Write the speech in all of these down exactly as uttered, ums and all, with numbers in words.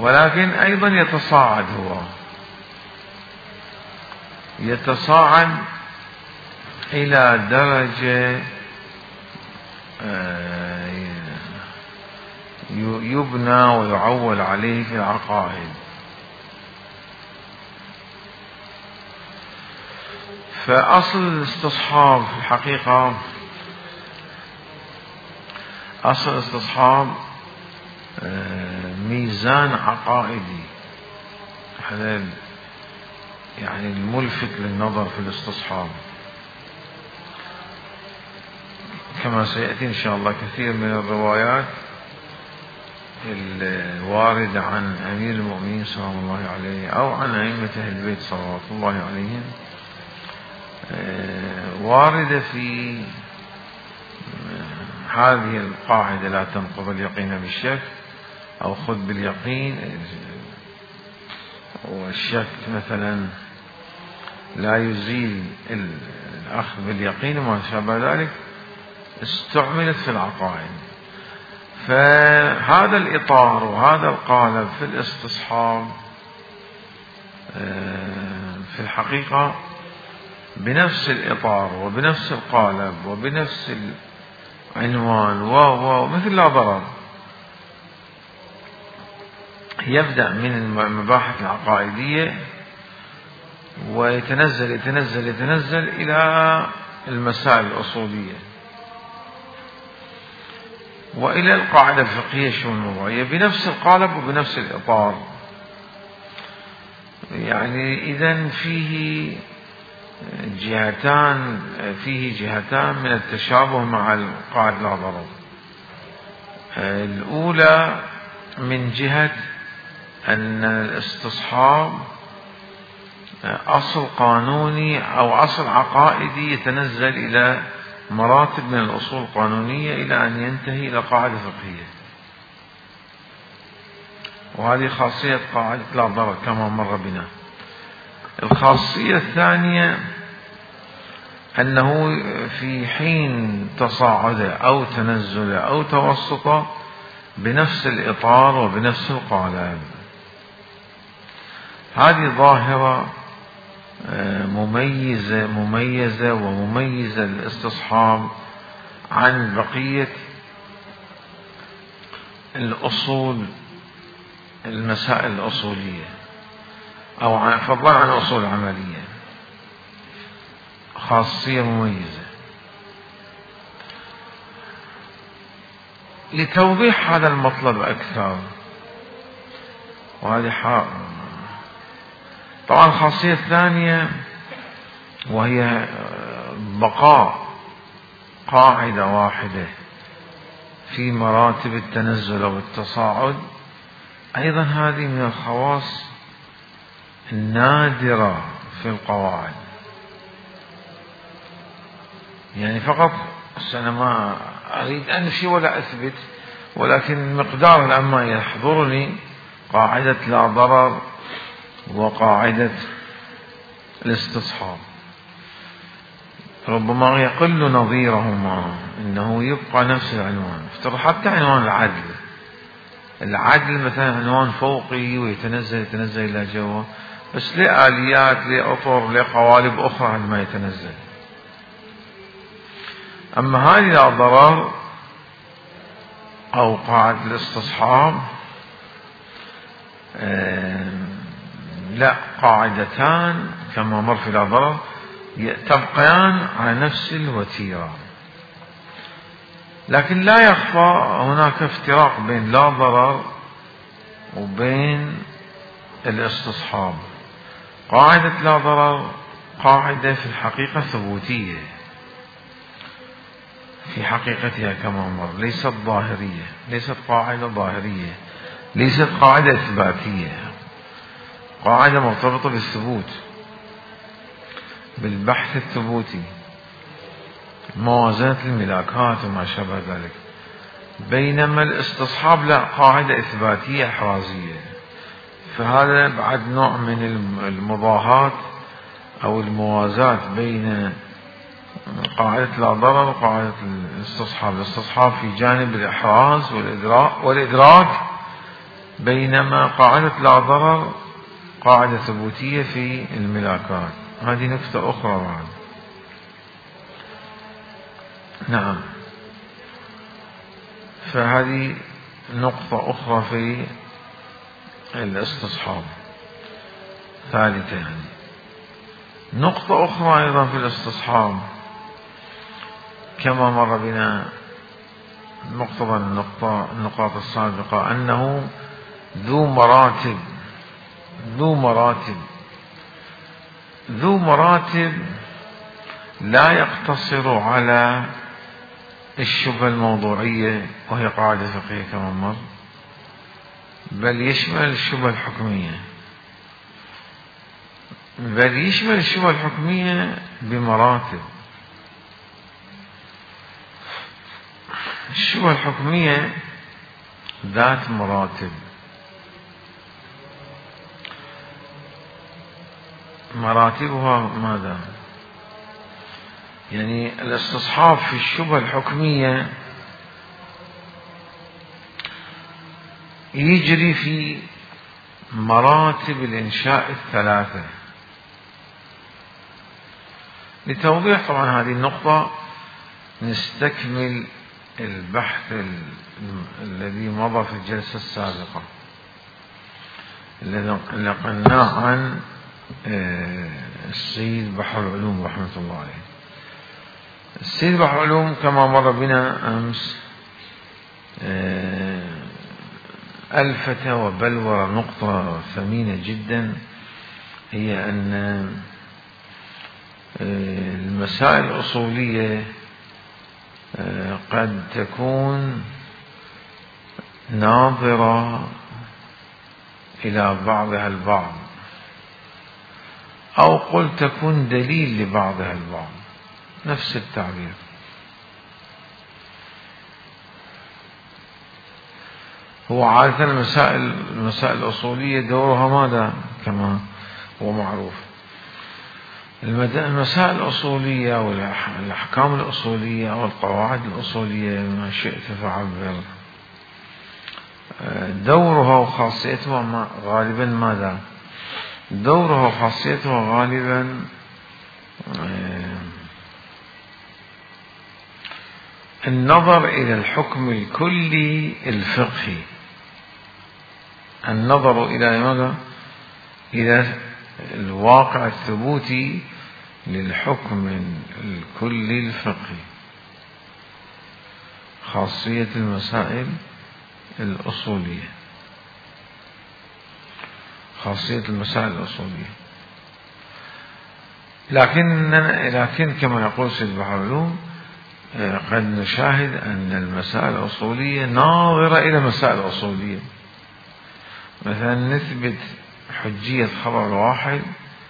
ولكن أيضا يتصاعد، هو يتصاعد إلى درجة يبنى ويعول عليه في العقائد. فأصل الاستصحاب في الحقيقة، أصل الاستصحاب ميزان عقائدي، هذا يعني الملفت للنظر في الاستصحاب، كما سيأتي إن شاء الله كثير من الروايات الواردة عن أمير المؤمنين صلى الله عليه أو عن أئمة أهل البيت صلوات الله عليهم، واردة في هذه القاعدة: لا تنقض اليقين بالشك، أو خذ باليقين، والشك مثلا لا يزيل الأخذ باليقين وما شابه ذلك، استعملت في العقائد. فهذا الإطار وهذا القالب في الاستصحاب في الحقيقة بنفس الإطار وبنفس القالب وبنفس العنوان ومثل لا ضرر، يبدأ من المباحث العقائدية ويتنزل يتنزل يتنزل إلى المسائل الأصولية وإلى القاعدة الفقهية الشؤون الوضعية بنفس القالب وبنفس الإطار. يعني إذن فيه جهتان فيه جهتان من التشابه مع القاعدة لا ضرر. الأولى من جهة أن الاستصحاب أصل قانوني أو أصل عقائدي يتنزل إلى مراتب من الأصول القانونية إلى أن ينتهي إلى قاعدة فقهية، وهذه خاصية قاعدة لا ضرر كما مر بنا. الخاصية الثانية أنه في حين تصاعده أو تنزله أو توسطه بنفس الإطار وبنفس القالب. هذه ظاهرة مميزة مميزة ومميزة للاستصحاب عن بقية الأصول، المسائل الأصولية، أو فضلا عن الأصول العملية، خاصية مميزة. لتوضيح هذا المطلب أكثر، وهذه حق طبعا الخاصية الثانية وهي بقاء قاعدة واحدة في مراتب التنزل والتصاعد، أيضا هذه من الخواص النادرة في القواعد. يعني فقط أنا ما أريد أنفي ولا أثبت، ولكن مقدار الأما يحضرني قاعدة لا ضرر وقاعدة الاستصحاب، ربما يقل نظيرهما، إنه يبقى نفس العنوان. افترض حتى عنوان العدل، العدل مثلا عنوان فوقي ويتنزل يتنزل إلى جوا، بس لآليات لأطر لقوالب أخرى عندما يتنزل. أما هذه لا ضرر أو قاعدة الاستصحاب لا، قاعدتان كما مر في لا ضرر تبقيان على نفس الوتيرة، لكن لا يخفى هناك افتراق بين لا ضرر وبين الاستصحاب. قاعدة لا ضرر قاعدة في الحقيقة ثبوتية في حقيقتها كما مر، ليست ظاهرية، ليست قاعدة ظاهرية، ليست قاعدة إثباتية، قاعدة مرتبطة بالثبوت، بالبحث الثبوتي، موازنة الملاكات وما شابه ذلك. بينما الاستصحاب لا، قاعدة إثباتية إحرازية. فهذا بعد نوع من المضاهاة أو الموازاة بين قاعدة لا ضرر وقاعدة الاستصحاب. الاستصحاب في جانب الإحراز والإدراك، والإدراك بينما قاعدة لا ضرر قاعدة ثبوتية في الملاكات. هذه نكتة أخرى بعد. نعم، فهذه نقطة أخرى في الاستصحاب ثالثة. يعني نقطة أخرى أيضا في الاستصحاب كما مر بنا مقتضى النقطة النقاط السابقة أنه ذو مراتب ذو مراتب ذو مراتب لا يقتصر على الشبهة الموضوعية وهي قاعدة فقهية كما مر، بل يشمل الشبهة الحكمية بل يشمل الشبهة الحكمية بمراتب. الشبهة الحكمية ذات مراتب. مراتبها ماذا؟ يعني الاستصحاب في الشبهة الحكمية يجري في مراتب الإنشاء الثلاثة. لتوضيح طبعا هذه النقطة نستكمل البحث الذي مضى في الجلسة السابقة الذي نقلناه عن السيد بحر العلوم رحمة الله عليه. السيد بحر العلوم كما مر بنا أمس ألفت وبلور نقطة ثمينة جدا، هي أن المسائل الأصولية قد تكون ناظرة إلى بعضها البعض، أو قل تكون دليل لبعضها البعض، نفس التعبير. هو عادة المسائل المسائل الأصولية دورها ماذا؟ كما هو معروف، المسائل الأصولية والأحكام الأصولية أو القواعد الأصولية ما شئت فعبر، دورها وخاصيتها غالبا ماذا؟ دورها وخاصيتها غالبا النظر إلى الحكم الكلي الفقهي، النظر إلى ماذا؟ إلى الواقع الثبوتي للحكم الكلي الفقهي، خاصية المسائل الأصولية خاصية المسائل الأصولية لكن لكن كما يقول سيد بحر العلوم قد نشاهد أن المسائل الأصولية ناظرة إلى مسائل أصولية. مثلا نثبت حجية خبر واحد،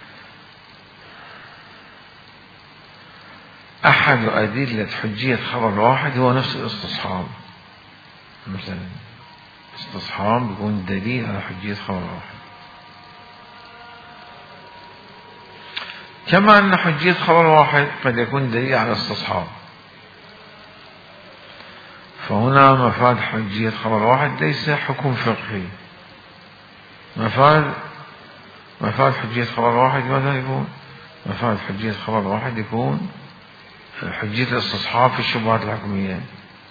أحد أدلة حجية خبر واحد هو نفس الاستصحاب. مثلا استصحاب بيكون دليل على حجية خبر واحد، كما أن حجية خبر واحد قد يكون دليل على استصحاب. فهنا مفاد حجية خبر واحد ليس حكم فقهي، مفاد مفاد حجية خبر واحد ماذا يكون؟ مفاد حجية خبر واحد يكون حجية الاستصحاب في الشبهات الحكمية،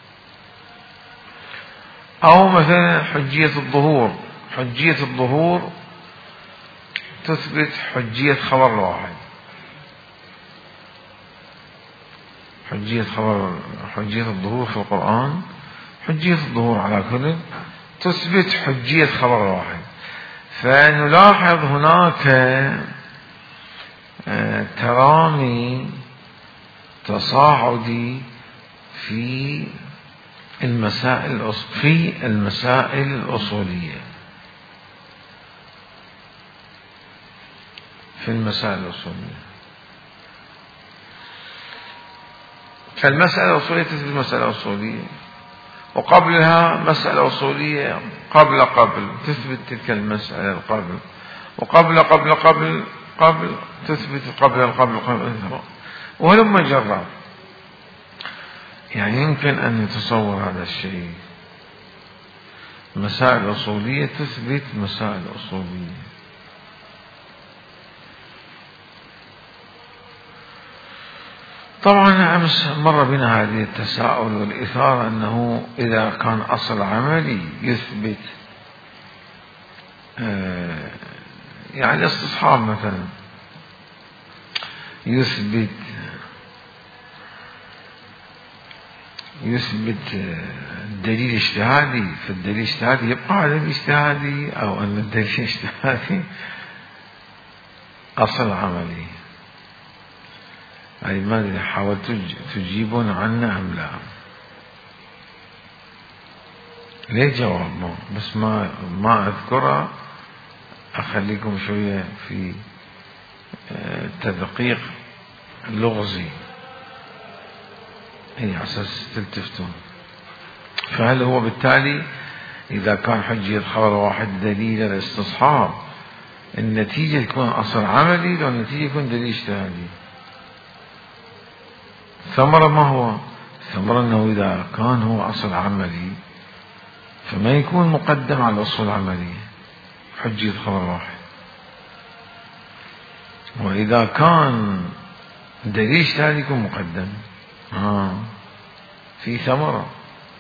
أو مثلا حجية الظهور. حجية الظهور تثبت حجية خبر واحد، حجية خبر حجية الظهور في القرآن، حجية الظهور على كل تثبت حجية خبر واحد. فنلاحظ هناك ترامي تصاعدي في المسائل في المسائل الأصولية في المسائل الأصولية فالمسألة الأصولية تثبت المسألة الأصولية، وقبلها مسألة أصولية قبل قبل تثبت تلك المسألة القبل، وقبل قبل قبل قبل تثبت قبل القبل قبل، ولما جرب. يعني يمكن أن يتصور هذا الشيء، مسائل أصولية تثبت مسائل أصولية. طبعا أمس مر بنا هذه التساؤل والإثارة أنه إذا كان أصل عملي يثبت آه يعني استصحاب مثلا يثبت يثبت الدليل اجتهادي، فالدليل اجتهادي يبقى على الاجتهادي، أو أن الدليل اجتهادي أصل عملي. أي ماذا حاولت تجيبون عنا أم لا؟ ليه جواب ما بس ما ما أذكره، أخليكم شوية في تدقيق لغزي هي على أساس تلتفتون. فهل هو بالتالي إذا كان حجة خبر واحد دليل الاستصحاب النتيجة تكون أصل عملي لو النتيجة يكون دليل اجتهادي؟ ثمرة ما هو؟ ثمرة أنه إذا كان هو أصل عملي فما يكون مقدم على الأصول العملية حجة خبر واحد، وإذا كان دليل اجتهادي يكون مقدم. آه في ثمرة.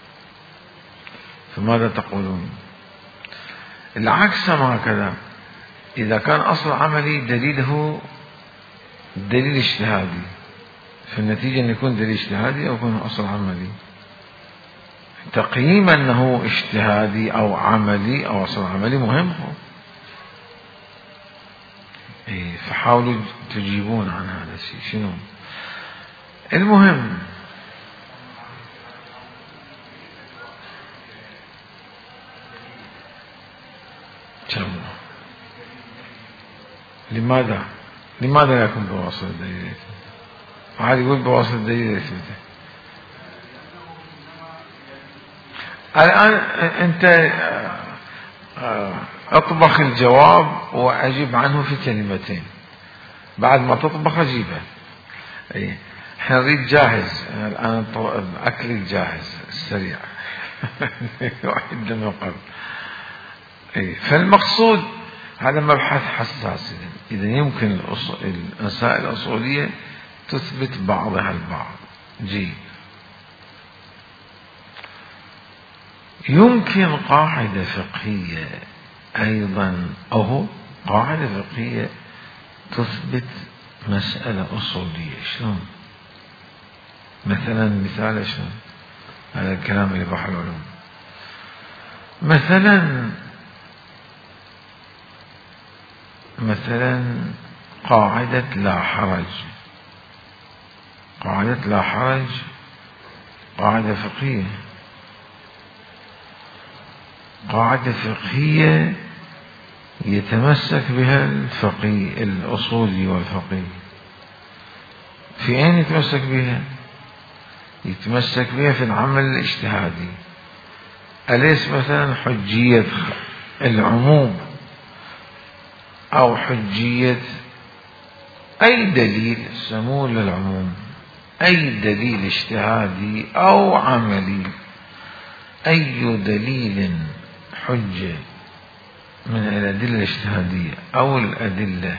فماذا تقولون؟ العكس هكذا، إذا كان أصل عملي دليله دليل اجتهادي فالنتيجة أن يكون دليل اجتهادي أو يكون أصل عملي. تقييم أنه اجتهادي أو عملي أو أصل عملي مهم هو. إيه فحاولوا تجيبون عن هذا الشيء. شنو المهم؟ لماذا لماذا يكون بواسطة الدليل؟ واحد يقول بواسطة الدليل يثبته. الآن أنت أطبخ الجواب وأجيب عنه في كلمتين، بعد ما تطبخ أجيبه. أي احنا نريد جاهز الآن، أكلك جاهز سريع واحد لم يقل. أي فالمقصود هذا مبحث حساس. إذا يمكن المسائل الأصولية تثبت بعضها البعض. جيد. يمكن قاعدة فقهية أيضا، أو قاعدة فقهية تثبت مسألة أصولية. شلون؟ مثلا مثال شلون هذا الكلام اللي بحر العلوم. مثلا مثلا قاعدة لا حرج. قاعدة لا حرج قاعدة فقهية، قاعدة فقهية يتمسك بها الفقيه الأصولي والفقيه. في أين يتمسك بها؟ يتمسك بها في العمل الاجتهادي. أليس مثلا حجية العموم أو حجية أي دليل سموه للعموم، أي دليل اجتهادي أو عملي، أي دليل حجة من الأدلة الاجتهادية أو الأدلة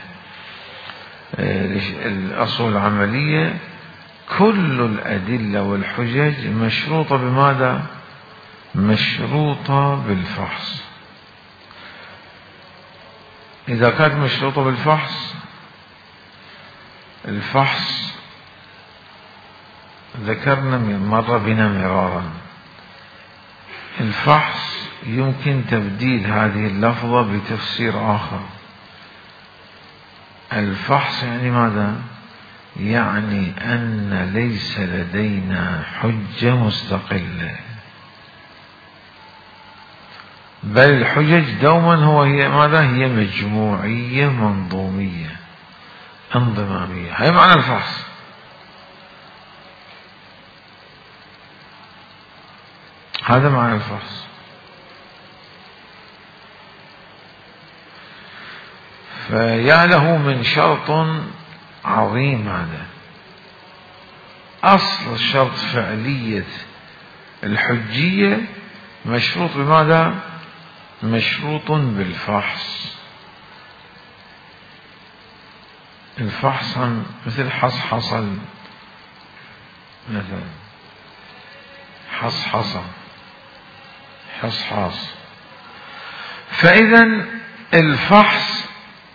الأصول العملية، كل الأدلة والحجج مشروطة بماذا؟ مشروطة بالفحص. إذا كانت مشروطة بالفحص، الفحص ذكرنا مرة بنا مرارا، الفحص يمكن تبديل هذه اللفظة بتفسير آخر. الفحص يعني ماذا؟ يعني أن ليس لدينا حجة مستقلة، بل الحجج دوما هو هي ماذا؟ هي مجموعية منظومية انضمامية. هاي معنى الفحص. هذا معنى الفحص. فيا له من شرط عظيم. هذا أصل الشرط فعلية الحجية مشروط بماذا؟ مشروط بالفحص. الفحص مثل حصحص، مثلا حصحصة، حصحص. فإذا الفحص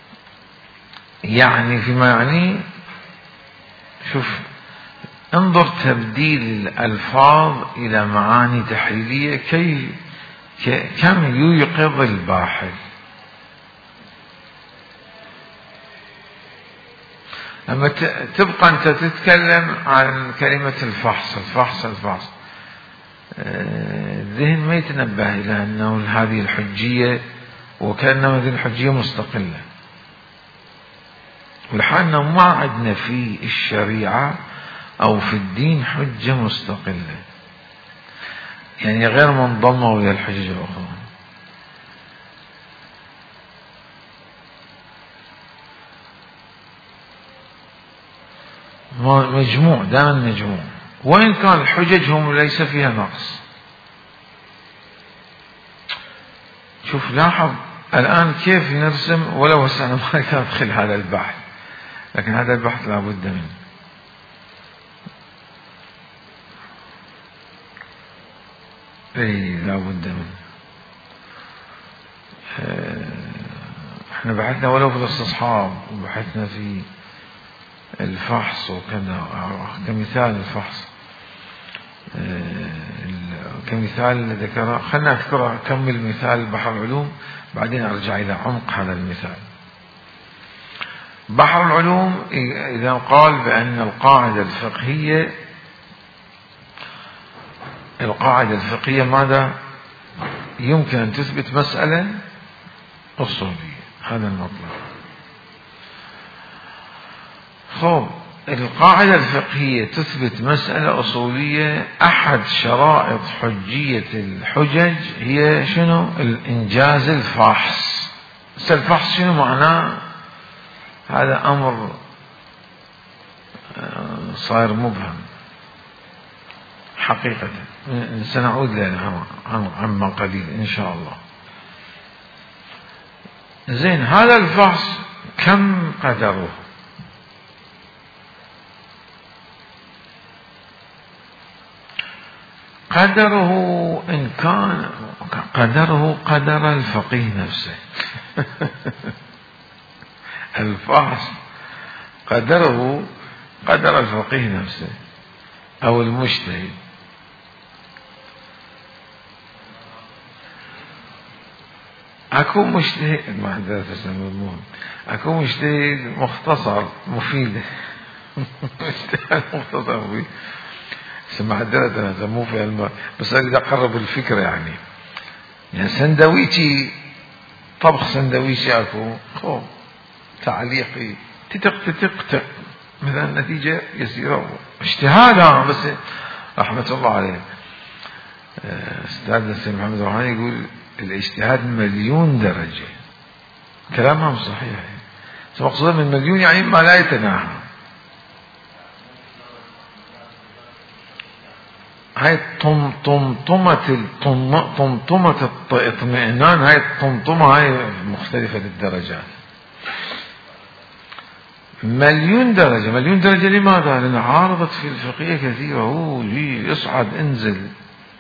يعني فيما يعني، شوف انظر تبديل الألفاظ إلى معاني تحليلية كي كم يوقظ الباحث. لما تبقى أنت تتكلم عن كلمة الفحص الفحص الفحص، الذهن ما يتنبه إلى أنه هذه الحجية، وكأنه هذه الحجية مستقلة، ولحالنا ما عندنا في الشريعة أو في الدين حجة مستقلة، يعني غير منضمة إلى الحجج الأخرى. مجموع، دائما مجموع، وإن كان الحجج هم ليس فيها نقص. شوف لاحظ الآن كيف نرسم، ولو هسه أنا ما أدخل هذا البحث، لكن هذا البحث لا بد منه. اي لا بد منه. احنا بحثنا ولو في الاستصحاب، وبحثنا في الفحص وكذا، كمثال الفحص كمثال ذكر. خلنا اذكر اكمل مثال بحر العلوم، بعدين ارجع الى عمق هذا المثال. بحر العلوم اذا قال بان القاعدة الفقهية القاعدة الفقهية ماذا؟ يمكن ان تثبت مسألة أصولية، هذا المطلب. خب القاعدة الفقهية تثبت مسألة أصولية، أحد شرائط حجية الحجج هي شنو؟ الإنجاز الفحص. الفحص شنو معناه؟ هذا أمر صاير مبهم حقيقة، سنعود له عما قليل إن شاء الله. زين، هذا الفحص كم قدره؟ قدره إن كان قدره قدر الفقيه نفسه. الفحص قدره قدر الفقيه نفسه أو المجتهد. أكو مجتهد ما عندنا تسمى، أكو مجتهد مختصر مفيد. مجتهد مختصر مفيد سمع درجة سموه في الماء، بس أريد أقرب الفكرة. يعني يعني سندويشي، طبخ سندويشي أكو خو تعليقي تتق تتق تق مثلا نتيجة يسيرة اجتهادها، بس رحمة الله عليه أستاذنا السيد محمد روحاني يقول الاجتهاد مليون درجة. كلامهم صحيح، مقصود من مليون يعني ما لا يتناهى. هاي طمطمة طمطمة الاطمئنان، هاي الطمطمة هاي مختلفة الدرجات. مليون درجة، مليون درجة لماذا؟ لأن عارضت في الفقهية كثيرة، هو يصعد انزل.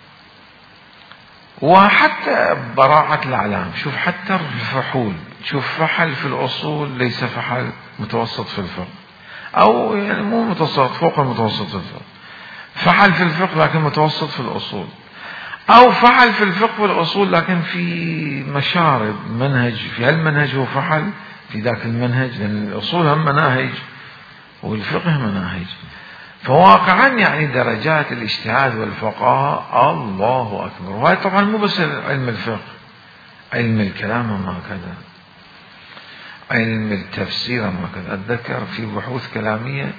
وحتى براعة الأعلام، شوف حتى الفحول، شوف فحل في الأصول ليس فحل متوسط في الفقه، أو يعني مو متوسط، فوق المتوسط في الفقه. فحل في الفقه لكن متوسط في الأصول، أو فحل في الفقه والأصول لكن في مشارب منهج، في هالمنهج هو فحل في ذاك المنهج، لأن الأصول هم مناهج والفقه مناهج. فواقعا يعني درجات الاجتهاد والفقهاء الله أكبر. وهذا طبعا مو بس علم الفقه، علم الكلام ما كذا، علم التفسير ما كذا. أتذكر في بحوث كلامية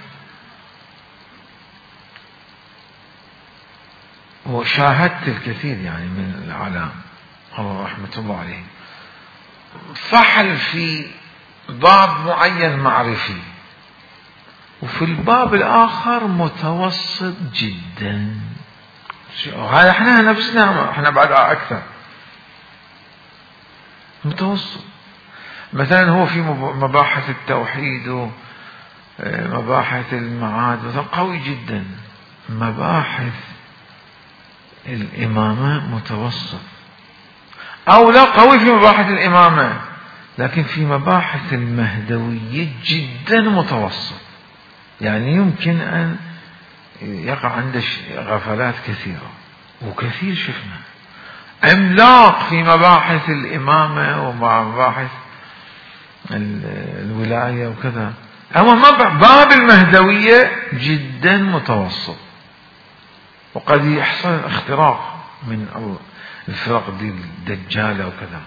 وشاهدت الكثير يعني من العلام الله رحمة الله عليه فحل في باب معين معرفي، وفي الباب الآخر متوسط جدا. هذا احنا نفسنا احنا بعد أكثر. متوسط. مثلا هو في مباحث التوحيد ومباحث المعاد مثلا قوي جدا، مباحث الإمامة متوسط، أو لا قوي في مباحث الإمامة لكن في مباحث المهدوية جدا متوسط، يعني يمكن أن يقع عنده غفلات كثيرة، وكثير شفنا عملاق في مباحث الإمامة ومباحث الولاية وكذا، أما باب المهدوية جدا متوسط. وقد يحصل اختراق من الفرق دي الدجالة وكذا،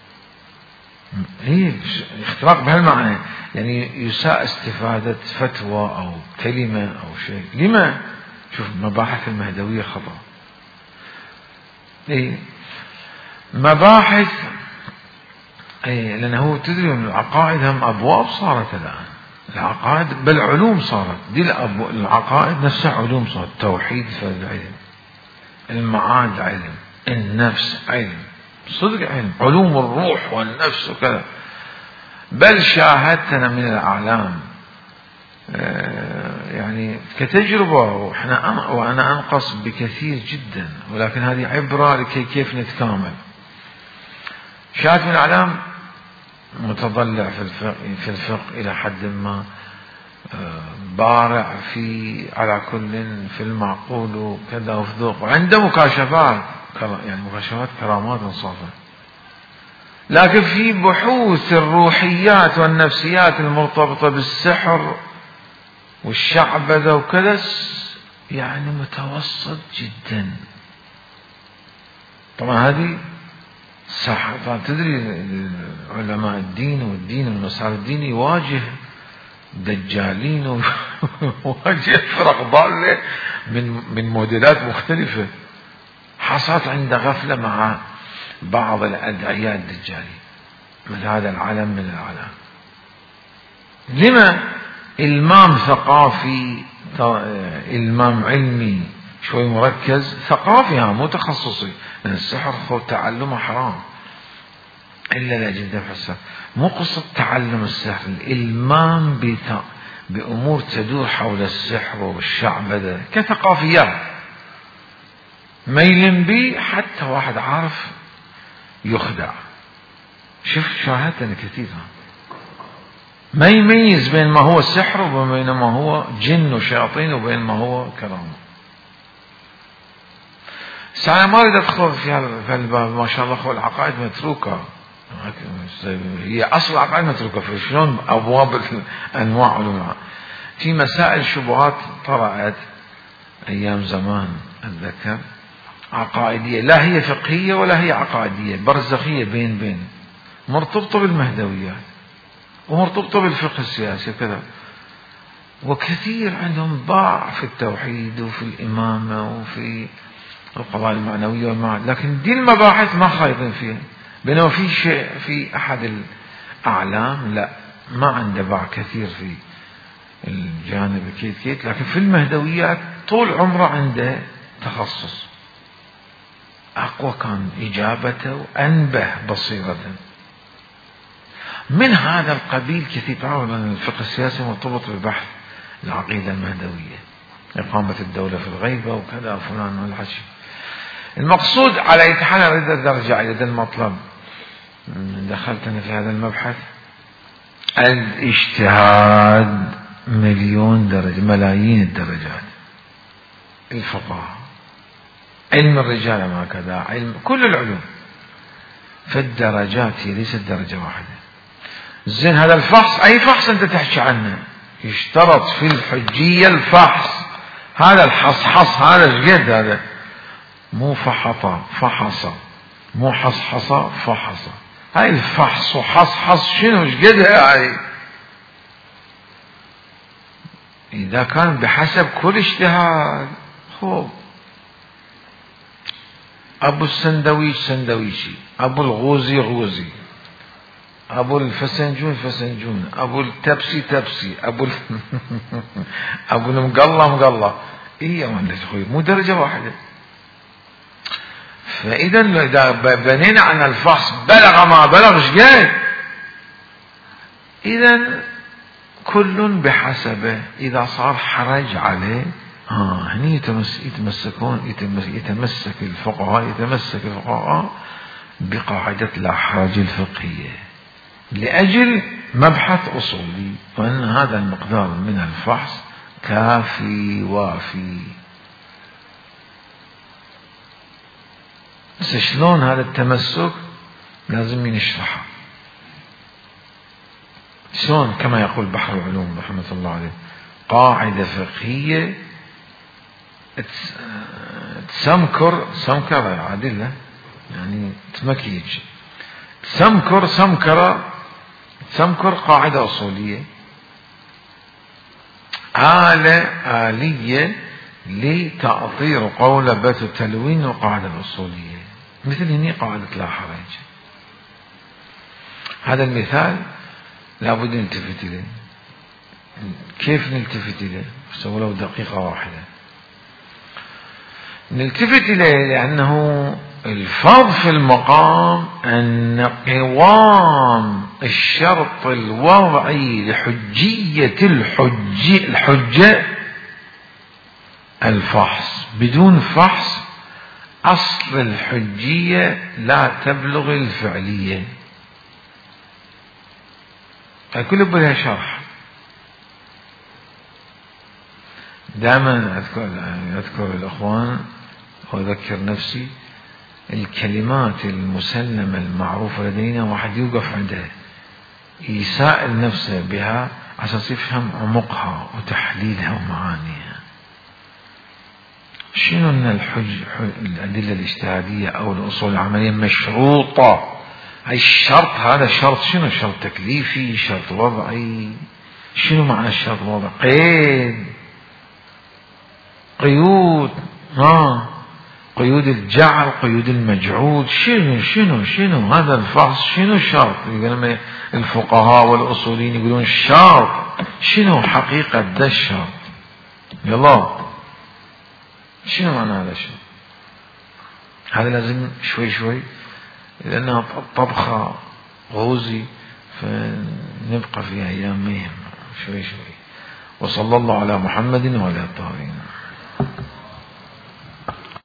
هي اختراق بهالمعنى، يعني يساء استفادة فتوى أو كلمة أو شيء. لما؟ شوف مباحث المهدوية خطأ. إيه مباحث إيه لأنه تدري من العقائد هم أبواب صارت الآن، العقائد بل علوم صارت، دي العقائد نفسها علوم صارت، التوحيد فالعلم، المعاد علم، النفس علم، صدق علم، علوم الروح والنفس وكذا. بل شاهدتنا من الأعلام يعني كتجربة، وإحنا وأنا أنقص بكثير جدا، ولكن هذه عبرة لكي كيف نتكامل. شاهدت من الأعلام متضلع في الفقه, في الفقه إلى حد ما، بارع في على كل في المعقول وكذا وفي ذوق، وعنده مكاشفات يعني مكاشفات كرامات انصافا، لكن في بحوث الروحيات والنفسيات المرتبطة بالسحر والشعبذة وكذا يعني متوسط جدا. طبعا هذه صح. طبعا تدري علماء الدين والدين والمسار الديني يواجه دجالين وواجه فرق ضالة من من موديلات مختلفة، حصلت عنده غفلة مع بعض الأدعياء الدجالين من هذا العالم من العالم. لما؟ إلمام ثقافي، إلمام علمي شوي مركز، ثقافي مو تخصصي، لأن السحر هو تعلمه حرام إلا لأجل دفع السحر، مو قصة تعلم السحر، الإلمام بأمور تدور حول السحر والشعبذة كثقافيات، ما يلم بي حتى واحد عارف يخدع. شوف شاهدتنا كثيرا ما يميز بين ما هو سحر وبين ما هو جن وشياطين وبين ما هو كرامة. ساعة ما أريد أدخل في هذا الباب، ما شاء الله أخوة العقائد متروكة، هي أصل العقائد متروكة، فشلون أبواب الأنواع علوم في مسائل شبهات طرأت أيام زمان أتذكر عقائدية، لا هي فقهية ولا هي عقائدية، برزخية بين بين، مرتبطة بالمهدويات ومرتبطة بالفقه السياسي وكذا، وكثير عندهم ضاع في التوحيد وفي الإمامة وفي القضايا المعنوية والمعاد، لكن دي المباحث ما خايطين فيها. بينما في شيء في أحد الأعلام لا ما عنده باع كثير في الجانب كيت كيت، لكن في المهدويات طول عمره عنده تخصص، أقوى كان إجابته وأنبه بصيرة. من هذا القبيل كثير، تعرف أن الفقه السياسي مرتبط ببحث العقيدة المهدوية، إقامة الدولة في الغيبة وكذا فلان والحشي. المقصود على أي حال أريد أرجع إلى المطلب، دخلت أنا في هذا المبحث، الاجتهاد مليون درجة، ملايين الدرجات، الفقه، علم الرجال ما كذا، علم كل العلوم، فالدرجات هي ليست درجة واحدة. زين هذا الفحص، أي فحص أنت تحكي عنه؟ يشترط في الحجية الفحص، هذا الحصحص هذا الجد، هذا مو فحط فحص، مو حصحص فحص، هاي الفحص وحصحص شنو جدها هاي؟ إذا كان بحسب كل اجتهاد، خوب أبو السندويش سندويشي، أبو الغوزي غوزي، أبو الفسنجون فسنجون، أبو التبسي تبسي، أبو ال... أبو المقلة مقلة، إيه يا ولد أخوي مو درجة واحدة. فإذا إذا بنينا عن الفحص بلغ ما بلغ شقد، إذا كل بحسبه. إذا صار حرج عليه آه هني يتمسكون يتمسك الفقهاء يتمسك الفقهاء بقاعدة لا حرج الفقهية لأجل مبحث أصولي، وأن هذا المقدار من الفحص كافي وافي. بس شلون هذا التمسك لازم نشرحه. شلون؟ كما يقول بحر العلوم رحمة الله عليه: قاعدة فقهية تسمكر سمكرة عادلة، يعني تمكيج، تسمكر سمكرة تسمكر قاعدة أصولية، آلة آلية لتأطير قولبة تلوين القاعدة الأصولية، مثل هني قاعدة لا حرج. هذا المثال لابد نلتفت إليه. كيف نلتفت إليه؟ ولو دقيقة واحدة نلتفت إليه، لأنه الفرض في المقام أن قوام الشرط الوضعي لحجية الحجة, الحجة الفحص. بدون فحص أصل الحجية لا تبلغ الفعلية. الكل بها شرح. دائما أذكر, أذكر الأخوان وأذكر نفسي الكلمات المسلمة المعروفة لدينا، واحد يوقف عندها يسائل نفسه بها عشان يفهم عمقها وتحليلها ومعانيها. شنو أن الحج الأدلة الاجتهادية أو الأصول العملية مشروطة؟ هاي الشرط، هذا شرط شنو؟ شرط تكليفي، شرط وضعي. شنو معنى الشرط الوضعي؟ قيد، قيود، ها قيود الجعل، قيود المجعول. شنو شنو شنو هذا الفحص؟ شنو الشرط؟ يقولون الفقهاء والأصوليين يقولون الشرط. شنو حقيقة ذا الشرط؟ يلا شنو معنى هذا الشرط؟ هذا لازم شوي شوي، لأنها طبخة غوزي فنبقى فيها أيام مهم شوي شوي. وصلى الله على محمد وعلى الطاهرين.